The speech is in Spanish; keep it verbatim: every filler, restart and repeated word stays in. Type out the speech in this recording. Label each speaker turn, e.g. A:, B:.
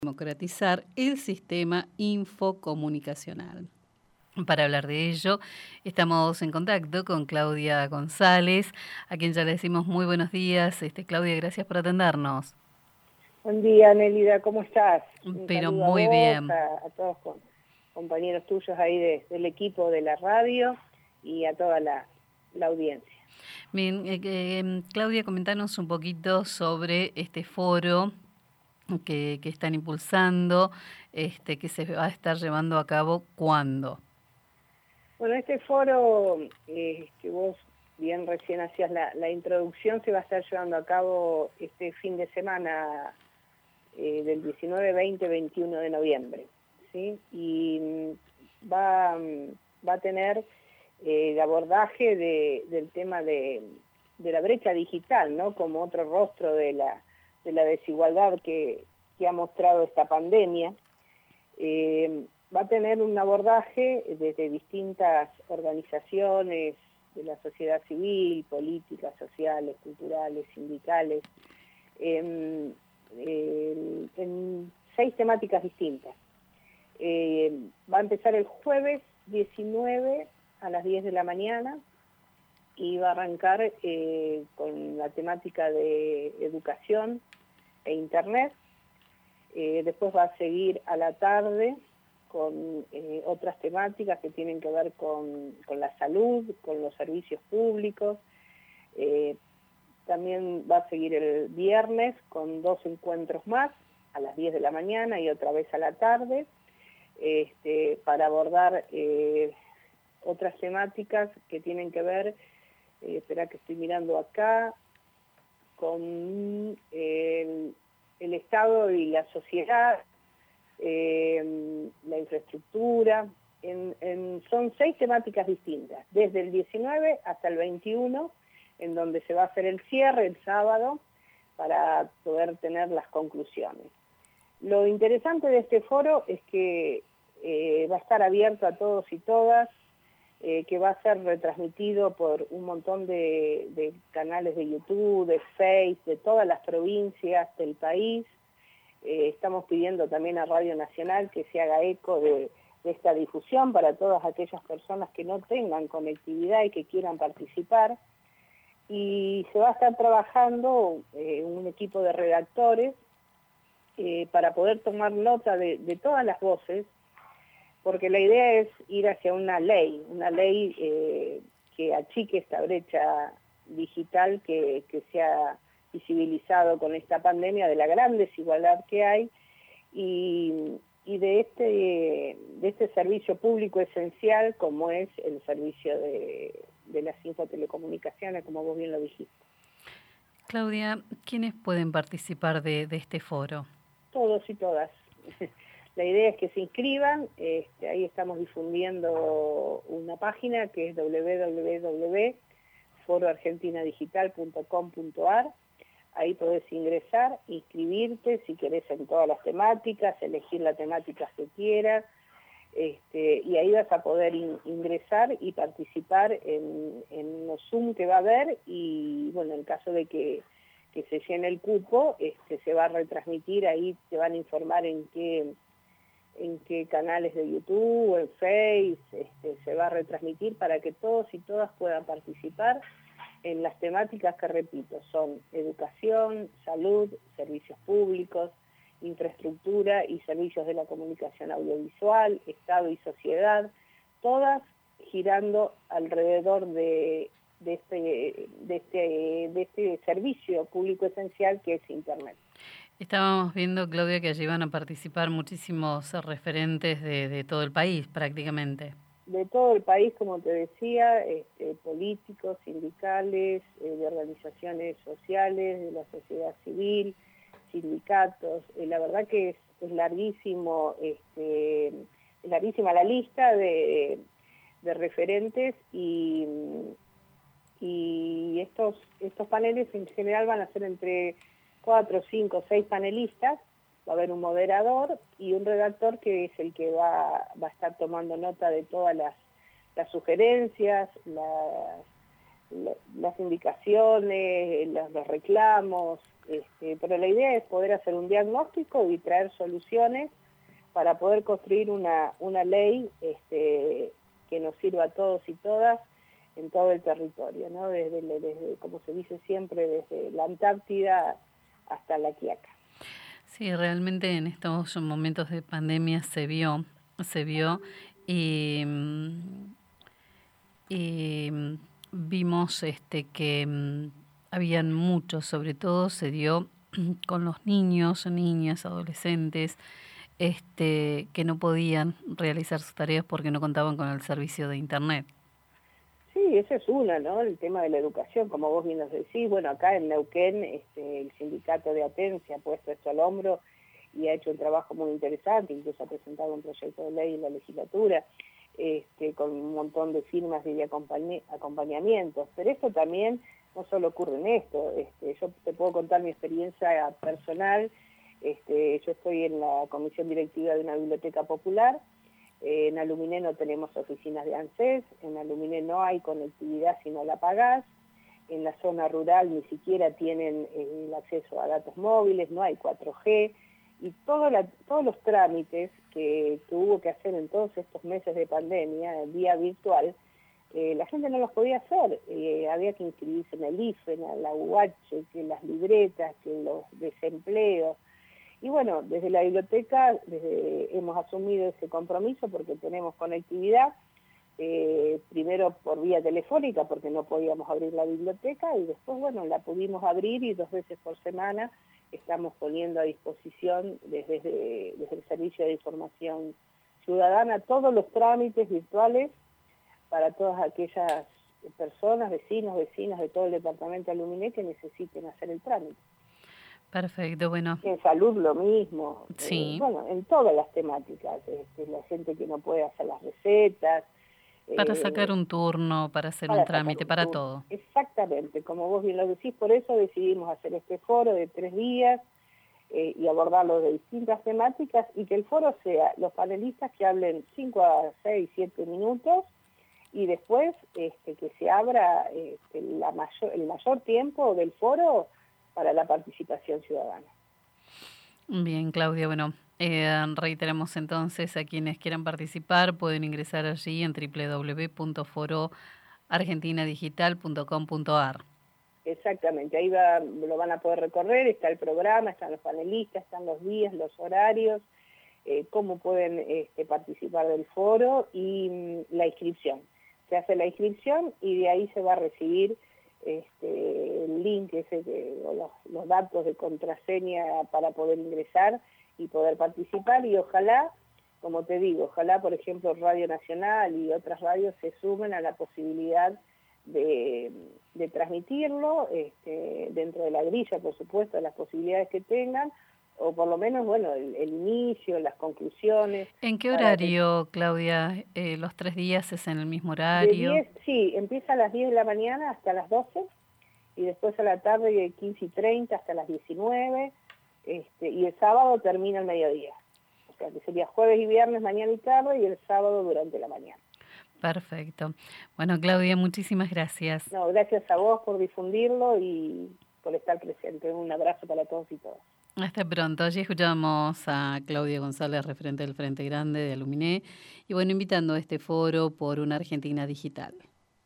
A: Democratizar el sistema infocomunicacional. Para hablar de ello, estamos en contacto con Claudia González, a quien ya le decimos muy buenos días. Este, Claudia, gracias por atendernos.
B: Buen día, Nélida, ¿cómo estás? Un
A: Pero
B: saludo
A: muy
B: a vos,
A: bien.
B: A, a todos con, compañeros tuyos ahí de, del equipo de la radio y a toda la, la audiencia.
A: Bien, eh, eh, Claudia, comentanos un poquito sobre este foro que, que están impulsando, este, que se va a estar llevando a cabo, ¿cuándo?
B: Bueno, este foro eh, que vos bien recién hacías la, la introducción, se va a estar llevando a cabo este fin de semana eh, del diecinueve, veinte, veintiuno de noviembre, ¿sí? Y mm, va, mm, va a tener eh, el abordaje de, del tema de, de la brecha digital, ¿no? Como otro rostro de la, de la desigualdad que, que ha mostrado esta pandemia. Eh, va a tener un abordaje desde distintas organizaciones de la sociedad civil, políticas, sociales, culturales, sindicales, eh, eh, en seis temáticas distintas. Eh, va a empezar el jueves diecinueve a las diez de la mañana y va a arrancar eh, con la temática de educación e internet. Eh, después va a seguir a la tarde con eh, otras temáticas que tienen que ver con, con la salud, con los servicios públicos. Eh, también va a seguir el viernes con dos encuentros más, a las diez de la mañana y otra vez a la tarde, este, para abordar eh, otras temáticas que tienen que ver, eh, espera que estoy mirando acá, con el, el Estado y la sociedad, eh, la infraestructura. En, en, son seis temáticas distintas, desde el diecinueve hasta el veintiuno, en donde se va a hacer el cierre el sábado para poder tener las conclusiones. Lo interesante de este foro es que eh, va a estar abierto a todos y todas, eh, que va a ser retransmitido por un montón de, de canales de YouTube, de Facebook, de todas las provincias del país. Eh, estamos pidiendo también a Radio Nacional que se haga eco de, de esta difusión para todas aquellas personas que no tengan conectividad y que quieran participar. Y se va a estar trabajando eh, un equipo de redactores eh, para poder tomar nota de, de todas las voces, porque la idea es ir hacia una ley, una ley eh, que achique esta brecha digital que, que se ha visibilizado con esta pandemia, de la gran desigualdad que hay, y, y de, este, de este servicio público esencial como es el servicio de, de las infotelecomunicaciones, como vos bien lo dijiste.
A: Claudia, ¿quiénes pueden participar de, de este foro?
B: Todos y todas. La idea es que se inscriban. Este, ahí estamos difundiendo una página que es doble u doble u doble u punto foro argentina digital punto com punto a r. Ahí podés ingresar, inscribirte si querés en todas las temáticas, elegir la temática que quieras, este, y ahí vas a poder in, ingresar y participar en, en los Zoom que va a haber, y bueno, en caso de que, que se llene el cupo, este, se va a retransmitir, ahí te van a informar en qué, en qué canales de YouTube o en Facebook este, se va a retransmitir para que todos y todas puedan participar en las temáticas que, repito, son educación, salud, servicios públicos, infraestructura y servicios de la comunicación audiovisual, Estado y sociedad, todas girando alrededor de, de, este, de, este, de este servicio público esencial que es Internet.
A: Estábamos viendo, Claudia, que allí van a participar muchísimos referentes de, de todo el país, prácticamente.
B: De todo el país, como te decía, este, políticos, sindicales, eh, de organizaciones sociales, de la sociedad civil, sindicatos. Eh, la verdad que es, es larguísimo, este, es larguísima la lista de, de referentes, y, y estos, estos paneles en general van a ser entre cuatro, cinco, seis panelistas. Va a haber un moderador y un redactor que es el que va, va a estar tomando nota de todas las, las sugerencias, las, las indicaciones, los, los reclamos, Este, pero la idea es poder hacer un diagnóstico y traer soluciones para poder construir una, una ley este, que nos sirva a todos y todas en todo el territorio, ¿no? Desde, desde, como se dice siempre, desde la Antártida hasta la Quiaca.
A: Sí, realmente en estos momentos de pandemia se vio, se vio y, y vimos este que habían muchos, sobre todo se dio con los niños, niñas, adolescentes, este, que no podían realizar sus tareas porque no contaban con el servicio de internet.
B: Sí, esa es una, ¿no? El tema de la educación, como vos bien nos decís. Bueno, acá en Neuquén este, el sindicato de ATEN se ha puesto esto al hombro y ha hecho un trabajo muy interesante, incluso ha presentado un proyecto de ley en la legislatura este, con un montón de firmas y de acompañ acompañamientos. Pero esto también no solo ocurre en esto. Este, yo te puedo contar mi experiencia personal. Este, yo estoy en la comisión directiva de una biblioteca popular. En Aluminé no tenemos oficinas de ANSES, en Aluminé no hay conectividad si no la pagás, en la zona rural ni siquiera tienen eh, el acceso a datos móviles, no hay cuatro G, y todo la, todos los trámites que, que hubo que hacer en todos estos meses de pandemia, vía virtual, eh, la gente no los podía hacer, eh, había que inscribirse en el I F E, en la U H, que las libretas, que los desempleos. Y bueno, desde la biblioteca desde, hemos asumido ese compromiso porque tenemos conectividad, eh, primero por vía telefónica porque no podíamos abrir la biblioteca y después, bueno, la pudimos abrir y dos veces por semana estamos poniendo a disposición desde, desde, desde el Servicio de Información Ciudadana todos los trámites virtuales para todas aquellas personas, vecinos, vecinas de todo el departamento de Aluminé que necesiten hacer el trámite.
A: Perfecto, bueno.
B: En salud lo mismo,
A: sí.
B: eh, bueno, en todas las temáticas, este, la gente que no puede hacer las recetas.
A: Para
B: eh,
A: sacar un turno, para hacer
B: para
A: un trámite,
B: un
A: para
B: turno.
A: todo.
B: Exactamente, como vos bien lo decís, por eso decidimos hacer este foro de tres días eh, y abordarlo de distintas temáticas y que el foro sea los panelistas que hablen cinco a seis, siete minutos y después este, que se abra este, la mayor, el mayor tiempo del foro para la participación ciudadana.
A: Bien, Claudia, bueno, eh, reiteramos entonces a quienes quieran participar, pueden ingresar allí en doble u doble u doble u punto foro argentina digital punto com punto a r.
B: Exactamente, ahí va, lo van a poder recorrer, está el programa, están los panelistas, están los días, los horarios, eh, cómo pueden este, participar del foro y mm, la inscripción. Se hace la inscripción y de ahí se va a recibir este, el link, ese de, o los, los datos de contraseña para poder ingresar y poder participar y ojalá, como te digo, ojalá por ejemplo Radio Nacional y otras radios se sumen a la posibilidad de, de transmitirlo este, dentro de la grilla, por supuesto, de las posibilidades que tengan, o por lo menos, bueno, el, el inicio, las conclusiones.
A: ¿En qué horario, que, Claudia? Eh, ¿Los tres días es en el mismo horario?
B: De diez, sí, empieza a las diez de la mañana hasta las doce, y después a la tarde de quince y treinta hasta las diecinueve, este, y el sábado termina el mediodía. O sea, que sería jueves y viernes, mañana y tarde, y el sábado durante la mañana.
A: Perfecto. Bueno, Claudia, muchísimas gracias.
B: No, gracias a vos por difundirlo y por estar presente. Un abrazo para todos y todas.
A: Hasta pronto. Allí escuchamos a Claudia González, referente del Frente Grande de Aluminé, y bueno, invitando a este foro por una Argentina digital.